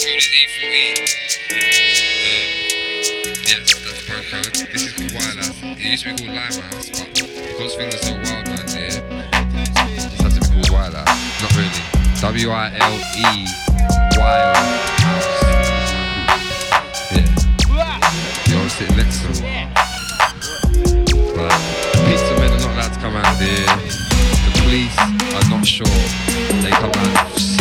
code is E4E. Yeah, that's pro code. This is called Wild House. It used to be called Limehouse, but because things are so wild around here, it has to be called Wild House. Not really. W-I-L-E Wild House. Yeah. The old sitting next to them. But pizza men are not allowed to come out here. The police are not sure. They come out